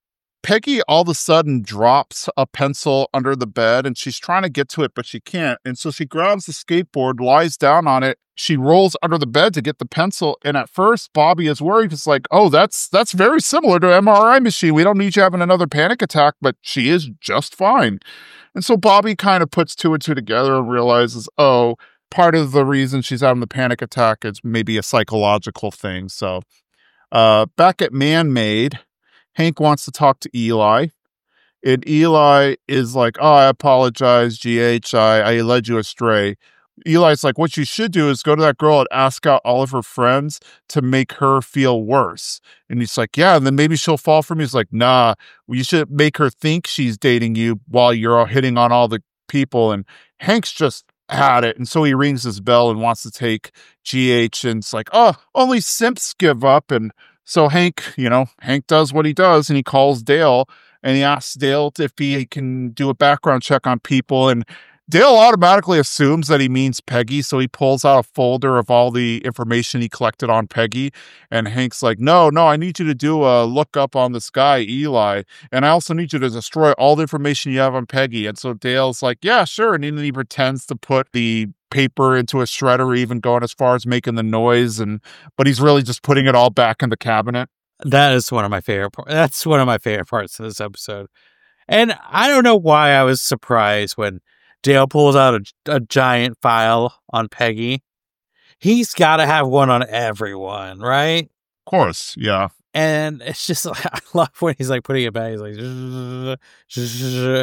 Peggy all of a sudden drops a pencil under the bed and she's trying to get to it, but she can't. And so she grabs the skateboard, lies down on it. She rolls under the bed to get the pencil. And at first, Bobby is worried. It's like, oh, that's that's very similar to M R I machine. We don't need you having another panic attack, but she is just fine. And so Bobby kind of puts two and two together and realizes, oh, part of the reason she's having the panic attack is maybe a psychological thing. So uh, back at Man-Made, Hank wants to talk to Eli, and Eli is like, oh, I apologize, G H, I, I led you astray. Eli's like, what you should do is go to that girl and ask out all of her friends to make her feel worse. And he's like, yeah, and then maybe she'll fall for me. He's like, nah, you should make her think she's dating you while you're all hitting on all the people. And Hank's just had it. And so he rings his bell and wants to take G H, and it's like, oh, only simps give up. And so Hank, you know, Hank does what he does, and he calls Dale, and he asks Dale if he can do a background check on people. And Dale automatically assumes that he means Peggy, so he pulls out a folder of all the information he collected on Peggy. And Hank's like, no, no, I need you to do a lookup on this guy, Eli. And I also need you to destroy all the information you have on Peggy. And so Dale's like, yeah, sure. And then he pretends to put the paper into a shredder, even going as far as making the noise. And but he's really just putting it all back in the cabinet. That is one of my favorite parts. That's one of my favorite parts of this episode. And I don't know why I was surprised when Dale pulls out a, a giant file on Peggy. He's got to have one on everyone, right? Of course, yeah. And it's just like, I love when he's like putting it back. He's like, zzz, zzz.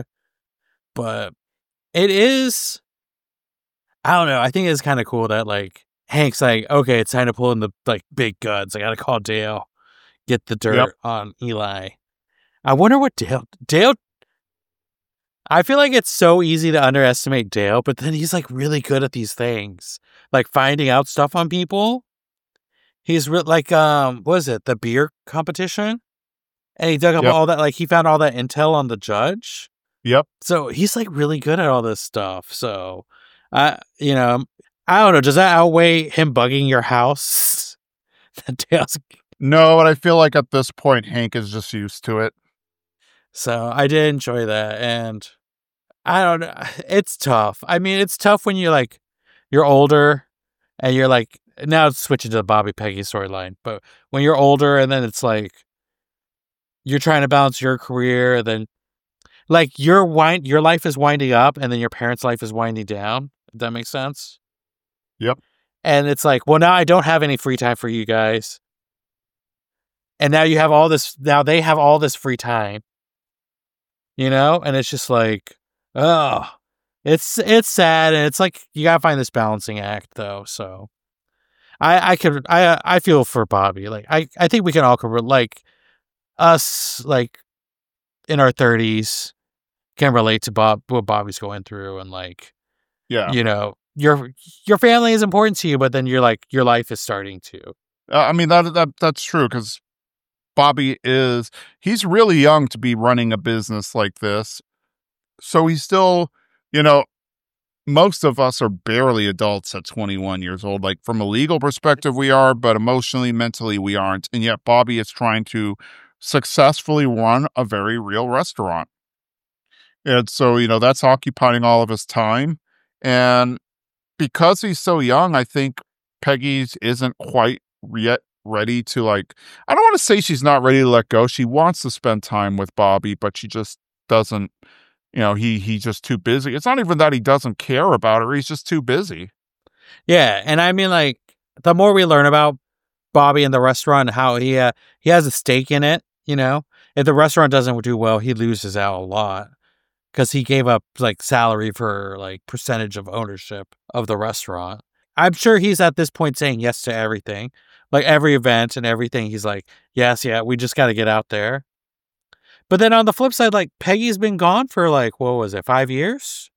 But it is, I don't know. I think it's kind of cool that like Hank's like, okay, it's time to pull in the like big guns. I got to call Dale, get the dirt Yep. on Eli. I wonder what Dale, Dale, I feel like it's so easy to underestimate Dale, but then he's like really good at these things, like finding out stuff on people. He's re- like, um, what is it, the beer competition? And he dug up Yep. all that, like he found all that intel on the judge. Yep. So he's like really good at all this stuff. So, I, you know, I don't know. Does that outweigh him bugging your house? Dale's. No, and I feel like at this point, Hank is just used to it. So I did enjoy that, and I don't know. It's tough. I mean, it's tough when you're like, you're older and you're like, now it's switching to the Bobby Peggy storyline, but when you're older and then it's like, you're trying to balance your career, and then like your wind, your life is winding up and then your parents' life is winding down. If that makes sense. Yep. And it's like, well, now I don't have any free time for you guys. And now you have all this, now they have all this free time, you know? And it's just like, oh, it's, it's sad. And it's like, you gotta find this balancing act though. So I, I could, I, I feel for Bobby. Like, I, I think we can all, like us, like in our thirties can relate to Bob, what Bobby's going through. And like, Yeah. you know, your, your family is important to you, but then you're like, your life is starting to. Uh, I mean, that, that that's true because Bobby is, he's really young to be running a business like this. So he's still, you know, most of us are barely adults at twenty-one years old. Like from a legal perspective, we are, but emotionally, mentally, we aren't. And yet Bobby is trying to successfully run a very real restaurant. And so, you know, that's occupying all of his time. And because he's so young, I think Peggy's isn't quite yet ready to like, I don't want to say she's not ready to let go. She wants to spend time with Bobby, but she just doesn't, you know, he he's just too busy. It's not even that he doesn't care about her. He's just too busy. Yeah. And I mean, like, the more we learn about Bobby and the restaurant and how he, uh, he has a stake in it, you know, if the restaurant doesn't do well, he loses out a lot because he gave up like salary for like percentage of ownership of the restaurant. I'm sure he's at this point saying yes to everything. Like every event and everything, he's like, yes, yeah, we just got to get out there. But then on the flip side, like Peggy's been gone for like, what was it, five years?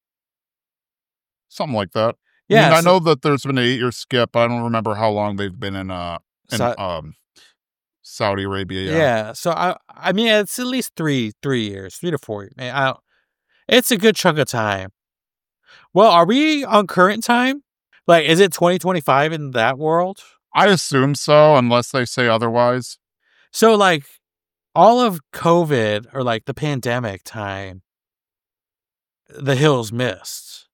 Something like that. Yeah. I mean, I so- know that there's been an eight year skip. I don't remember how long they've been in uh in So- um Saudi Arabia. yeah. Yeah. So I, I mean, it's at least three, three years, three to four. years. Man, I don't, it's a good chunk of time. Well, are we on current time? Like, is it twenty twenty-five in that world? I assume so, unless they say otherwise. So, like, all of COVID or like the pandemic time, the Hills missed.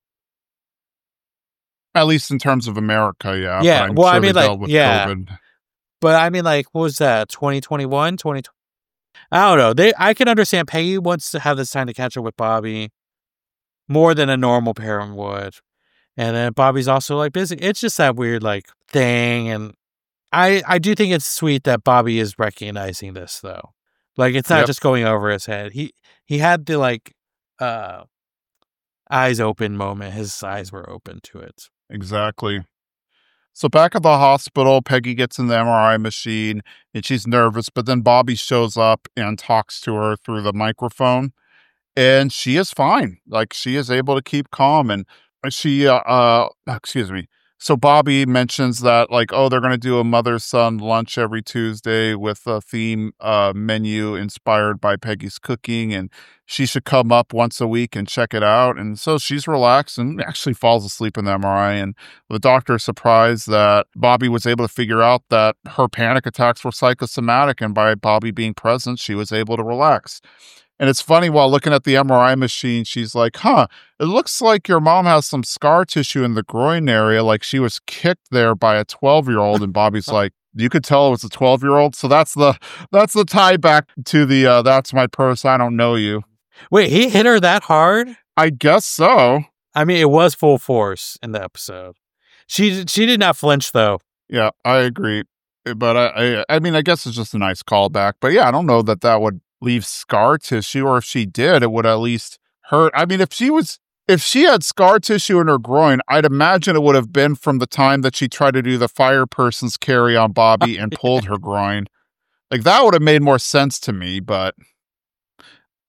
At least in terms of America, yeah. Yeah, But I'm well, I sure they mean, like, dealt with yeah. COVID. But I mean, like, what was that? twenty twenty-one, twenty twenty? I don't know. They, I can understand Peggy wants to have this time to catch up with Bobby more than a normal parent would. And then Bobby's also like busy. It's just that weird like thing. And I, I do think it's sweet that Bobby is recognizing this though. Like it's not Yep. just going over his head. He, he had the like, uh, eyes open moment. His eyes were open to it. Exactly. So back at the hospital, Peggy gets in the M R I machine and she's nervous, but then Bobby shows up and talks to her through the microphone and she is fine. Like she is able to keep calm and she, uh, uh excuse me. So Bobby mentions that like, oh, they're going to do a mother-son lunch every Tuesday with a theme uh, menu inspired by Peggy's cooking. And she should come up once a week and check it out. And so she's relaxed and actually falls asleep in the M R I. And the doctor is surprised that Bobby was able to figure out that her panic attacks were psychosomatic. And by Bobby being present, she was able to relax. And it's funny, while looking at the M R I machine, she's like, huh, it looks like your mom has some scar tissue in the groin area, like she was kicked there by a twelve-year-old. And Bobby's like, you could tell it was a twelve-year-old? So that's the that's the tie back to the, uh, that's my purse, I don't know you. Wait, he hit her that hard? I guess so. I mean, it was full force in the episode. She she did not flinch though. Yeah, I agree. But I, I, I mean, I guess it's just a nice callback. But yeah, I don't know that that would leave scar tissue, or if she did, it would at least hurt. I mean, if she was, if she had scar tissue in her groin, I'd imagine it would have been from the time that she tried to do the fire person's carry on Bobby and pulled her groin. Like that would have made more sense to me, but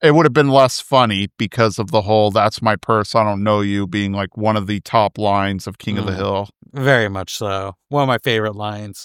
it would have been less funny because of the whole "that's my purse, I don't know you" being like one of the top lines of King of the Mm, Hill. very much so. One of my favorite lines.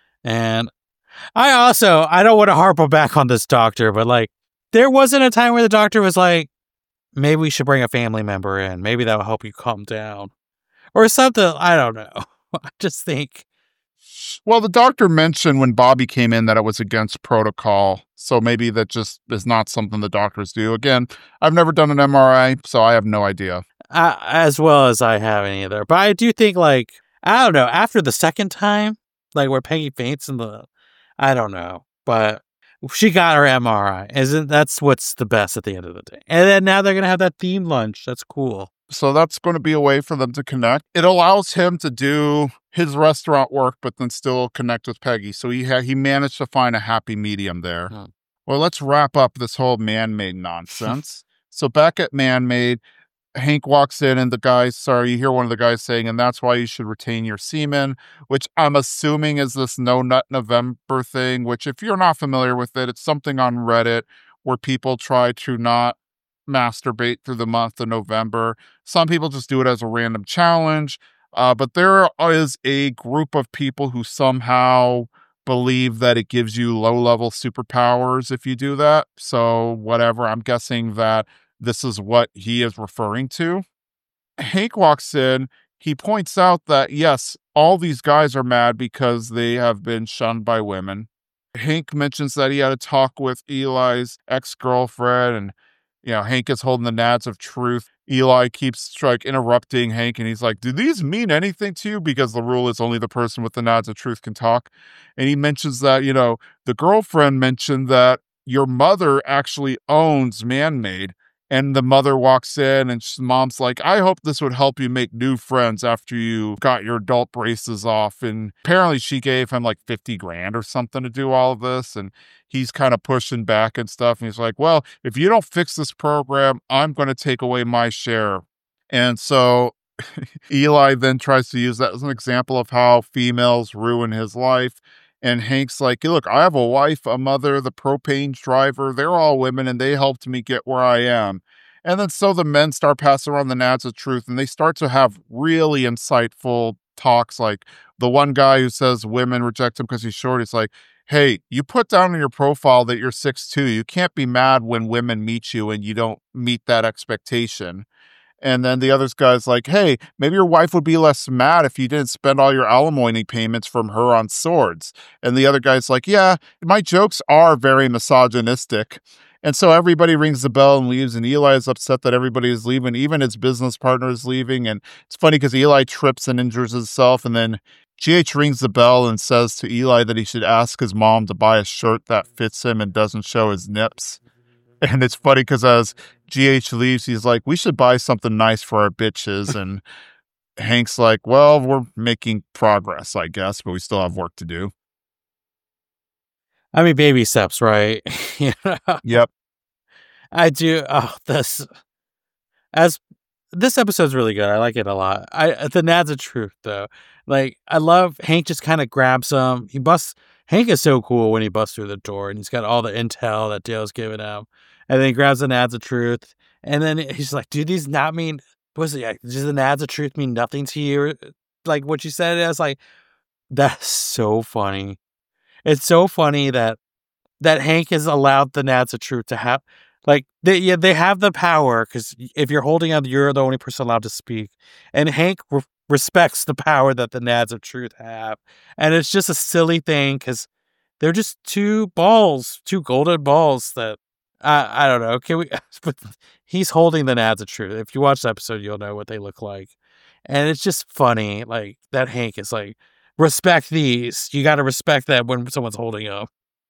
And I also, I don't want to harp back on this doctor, but like, there wasn't a time where the doctor was like, maybe we should bring a family member in. Maybe that'll help you calm down. Or something. I don't know. I just think. Well, the doctor mentioned when Bobby came in that it was against protocol. So maybe that just is not something the doctors do. Again, I've never done an M R I, so I have no idea. Uh, as well as I haven't either. But I do think, like, I don't know, after the second time, like where Peggy faints in the, I don't know, but she got her M R I. Isn't that's what's the best at the end of the day? And then now they're gonna have that themed lunch. That's cool. So that's going to be a way for them to connect. It allows him to do his restaurant work, but then still connect with Peggy. So he ha- he managed to find a happy medium there. Hmm. Well, let's wrap up this whole man-made nonsense. So back at man-made, Hank walks in and the guys, sorry, you hear one of the guys saying, and that's why you should retain your semen, which I'm assuming is this No Nut November thing, which if you're not familiar with it, it's something on Reddit where people try to not masturbate through the month of November. Some people just do it as a random challenge. Uh, but there is a group of people who somehow believe that it gives you low level superpowers if you do that. So, whatever, I'm guessing that this is what he is referring to. Hank walks in. He points out that, yes, all these guys are mad because they have been shunned by women. Hank mentions that he had a talk with Eli's ex girlfriend, and you know, Hank is holding the nads of truth. Eli keeps like interrupting Hank, and he's like, "Do these mean anything to you?" Because the rule is only the person with the nads of truth can talk. And he mentions that, you know, the girlfriend mentioned that your mother actually owns Man-Made. And the mother walks in, and sh- mom's like, "I hope this would help you make new friends after you got your adult braces off." And apparently she gave him like fifty grand or something to do all of this. And he's kind of pushing back and stuff. And he's like, "Well, if you don't fix this program, I'm going to take away my share." And so Eli then tries to use that as an example of how females ruin his life. And Hank's like, "Look, I have a wife, a mother, the propane driver. They're all women and they helped me get where I am." And then so the men start passing around the nads of truth and they start to have really insightful talks. Like the one guy who says women reject him because he's short, he's like, "Hey, you put down in your profile that you're six two. You can't be mad when women meet you and you don't meet that expectation." And then the other guy's like, "Hey, maybe your wife would be less mad if you didn't spend all your alimony payments from her on swords." And the other guy's like, "Yeah, my jokes are very misogynistic." And so everybody rings the bell and leaves, and Eli is upset that everybody is leaving, even his business partner is leaving. And it's funny because Eli trips and injures himself, and then G H rings the bell and says to Eli that he should ask his mom to buy a shirt that fits him and doesn't show his nips. And it's funny because as G H leaves, he's like, "We should buy something nice for our bitches." And Hank's like, "Well, we're making progress, I guess, but we still have work to do." I mean, baby steps, right? You know, Yep. I do. Oh, this as this episode's really good. I like it a lot. I the Nads of Truth though. Like I love Hank just kind of grabs him. He busts. Hank is so cool when he busts through the door and he's got all the intel that Dale's giving him, and then he grabs the Nads of Truth, and then he's like, "Do these not mean? What's it? Like, does the Nads of Truth mean nothing to you?" Like what you said. I was like, that's so funny. It's so funny that that Hank has allowed the Nads of Truth to have, like, they yeah, they have the power because if you're holding on, you're the only person allowed to speak, and Hank re- respects the power that the Nads of Truth have, and it's just a silly thing because they're just two balls, two golden balls that I I don't know. Can we? But he's holding the Nads of Truth. If you watch the episode, you'll know what they look like, and it's just funny, like that Hank is like, respect these. You got to respect that when someone's holding up.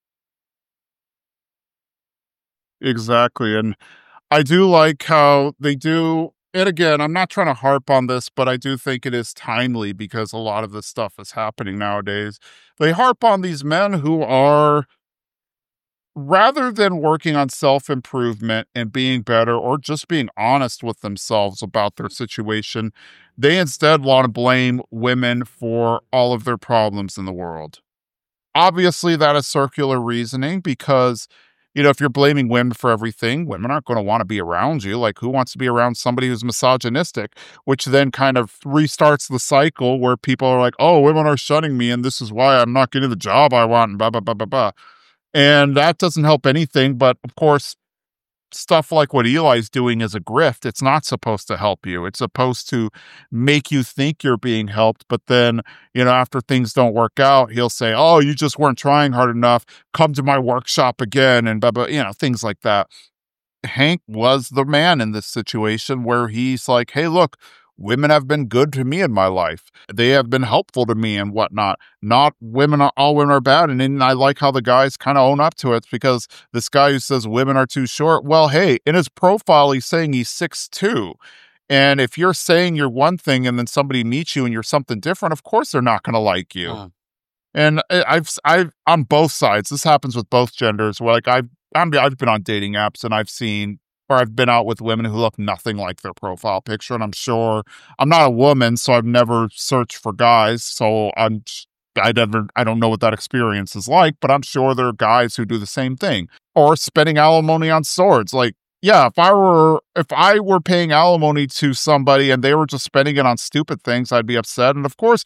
Exactly. And I do like how they do. And again, I'm not trying to harp on this, but I do think it is timely because a lot of this stuff is happening nowadays. They harp on these men who are, rather than working on self improvement and being better or just being honest with themselves about their situation, they instead want to blame women for all of their problems in the world. Obviously, that is circular reasoning because you know, if you're blaming women for everything, women aren't going to want to be around you. Like, who wants to be around somebody who's misogynistic? Which then kind of restarts the cycle where people are like, oh, women are shunning me, and this is why I'm not getting the job I want, and blah, blah, blah, blah, blah. And that doesn't help anything. But of course, stuff like what Eli's doing is a grift. It's not supposed to help you. It's supposed to make you think you're being helped. But then, you know, after things don't work out, he'll say, oh, you just weren't trying hard enough. Come to my workshop again, and blah, blah, you know, things like that. Hank was the man in this situation where he's like, hey, look, women have been good to me in my life. They have been helpful to me and whatnot. Not women, are, all women are bad. And then I like how the guys kind of own up to it, because this guy who says women are too short, well, hey, in his profile, he's saying he's six two. And if you're saying you're one thing and then somebody meets you and you're something different, of course they're not going to like you. Uh. And I've, I've, on both sides, this happens with both genders, where like I've, I'm, I've been on dating apps and I've seen, or I've been out with women who look nothing like their profile picture. And I'm sure I'm not a woman, so I've never searched for guys. So I'm, I never, I don't know what that experience is like, but I'm sure there are guys who do the same thing, or spending alimony on swords. Like, yeah, if I were, if I were paying alimony to somebody and they were just spending it on stupid things, I'd be upset. And of course,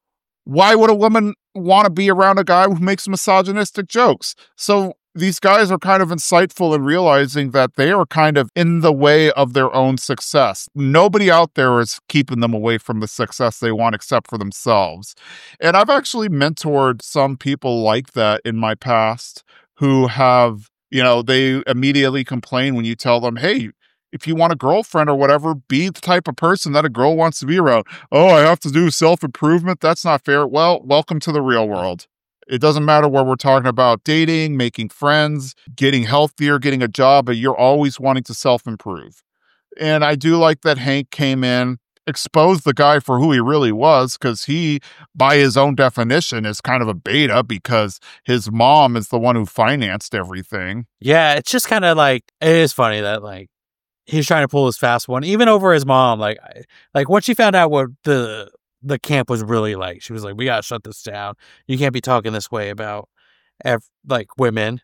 why would a woman want to be around a guy who makes misogynistic jokes? So these guys are kind of insightful in realizing that they are kind of in the way of their own success. Nobody out there is keeping them away from the success they want except for themselves. And I've actually mentored some people like that in my past who have, you know, they immediately complain when you tell them, hey, if you want a girlfriend or whatever, be the type of person that a girl wants to be around. Oh, I have to do self-improvement? That's not fair. Well, welcome to the real world. It doesn't matter where we're talking about dating, making friends, getting healthier, getting a job, but you're always wanting to self-improve. And I do like that Hank came in, exposed the guy for who he really was, because he, by his own definition, is kind of a beta because his mom is the one who financed everything. Yeah, it's just kind of like, it is funny that like he's trying to pull his fast one, even over his mom. Like, like once she found out what the the camp was really like, she was like, we gotta shut this down. You can't be talking this way about ev- like women.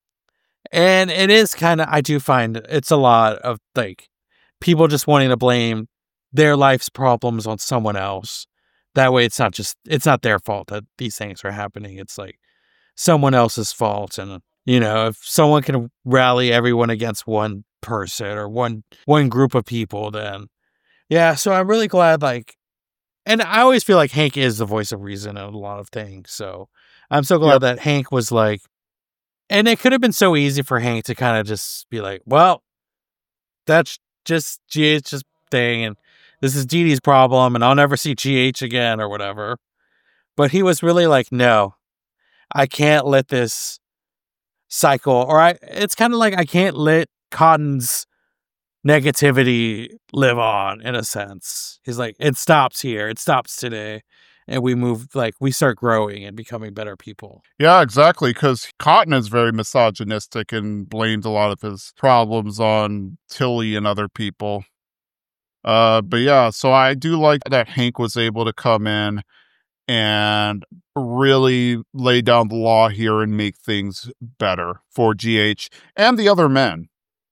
And it is kind of, I do find it's a lot of like people just wanting to blame their life's problems on someone else. That way it's not just, it's not their fault that these things are happening. It's like someone else's fault. And, you know, if someone can rally everyone against one person or one, one group of people, then yeah. So I'm really glad, like, and I always feel like Hank is the voice of reason in a lot of things. So I'm so glad yep. that Hank was like, and it could have been so easy for Hank to kind of just be like, well, that's just G H's thing. And this is Dee Dee's problem. And I'll never see G H again or whatever. But he was really like, no, I can't let this cycle, or I, it's kind of like I can't let Cotton's negativity live on, in a sense. He's like, it stops here. It stops today. And we move, like, we start growing and becoming better people. Yeah, exactly. Because Cotton is very misogynistic and blamed a lot of his problems on Tilly and other people. Uh, but yeah, so I do like that Hank was able to come in and really lay down the law here and make things better for G H and the other men.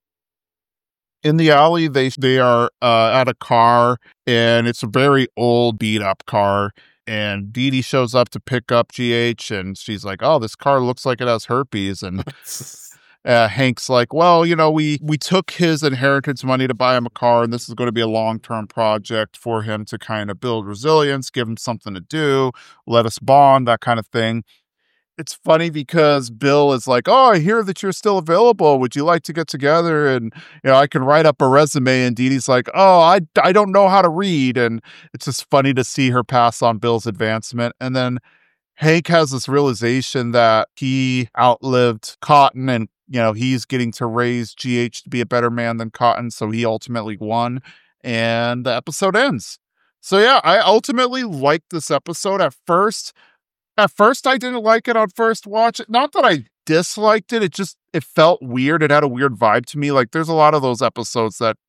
In the alley, they they are uh, at a car, and it's a very old, beat-up car. And Dee Dee shows up to pick up G H, and she's like, oh, this car looks like it has herpes. And uh, Hank's like, well, you know, we, we took his inheritance money to buy him a car, and this is going to be a long-term project for him to kind of build resilience, give him something to do, let us bond, that kind of thing. It's funny because Bill is like, oh, I hear that you're still available. Would you like to get together? And, you know, I can write up a resume. And Dee Dee's like, oh, I, I don't know how to read. And it's just funny to see her pass on Bill's advancement. And then Hank has this realization that he outlived Cotton, and, you know, he's getting to raise G H to be a better man than Cotton. So he ultimately won. And the episode ends. So, yeah, I ultimately liked this episode at first. At first, I didn't like it on first watch. Not that I disliked it. It just, it felt weird. It had a weird vibe to me. Like, there's a lot of those episodes that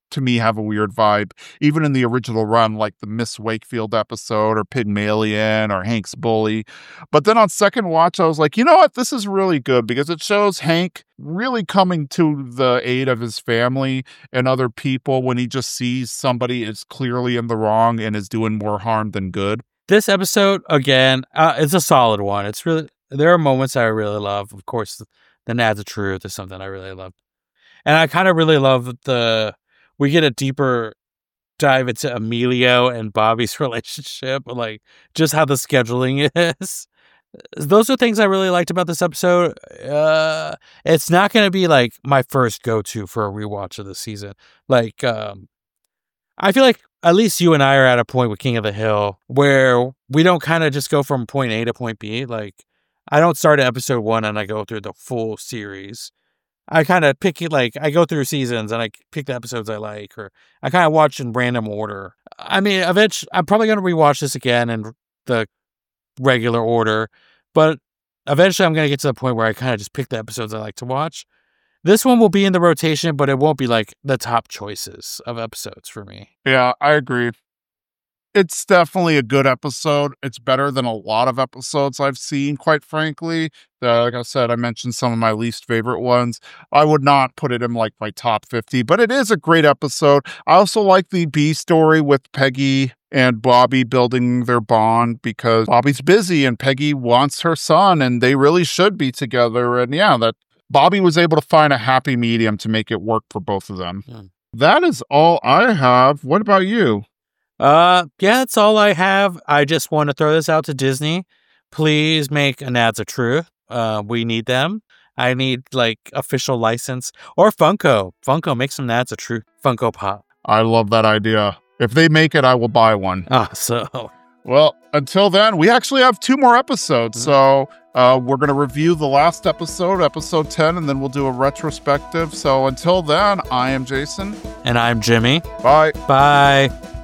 to me have a weird vibe, even in the original run, like the Miss Wakefield episode or Pygmalion or Hank's Bully. But then on second watch, I was like, you know what? This is really good because it shows Hank really coming to the aid of his family and other people when he just sees somebody is clearly in the wrong and is doing more harm than good. This episode, again, uh, it's a solid one. It's really, there are moments I really love. Of course, the Nads of Truth is something I really love. And I kind of really love the, we get a deeper dive into Emilio and Bobby's relationship, like just how the scheduling is. Those are things I really liked about this episode. Uh, it's not going to be like my first go-to for a rewatch of the season. Like, um, I feel like at least you and I are at a point with King of the Hill where we don't kind of just go from point A to point B. Like, I don't start at episode one and I go through the full series. I kind of pick it, like, I go through seasons and I pick the episodes I like, or I kind of watch in random order. I mean, eventually, I'm probably going to rewatch this again in the regular order, but eventually I'm going to get to the point where I kind of just pick the episodes I like to watch. This one will be in the rotation, but it won't be like the top choices of episodes for me. Yeah, I agree. It's definitely a good episode. It's better than a lot of episodes I've seen, quite frankly. Uh, like I said, I mentioned some of my least favorite ones. I would not put it in like my top fifty, but it is a great episode. I also like the B story with Peggy and Bobby building their bond because Bobby's busy and Peggy wants her son and they really should be together. And yeah, that Bobby was able to find a happy medium to make it work for both of them. Yeah. That is all I have. What about you? Uh, yeah, that's all I have. I just want to throw this out to Disney. Please make a Nads of Truth. Uh, we need them. I need like official license or Funko. Funko, make some Nads of Truth. Funko Pop. I love that idea. If they make it, I will buy one. Ah, so. Well, until then, we actually have two more episodes. Mm-hmm. So uh, we're going to review the last episode, episode ten, and then we'll do a retrospective. So until then, I am Jason. And I'm Jimmy. Bye. Bye.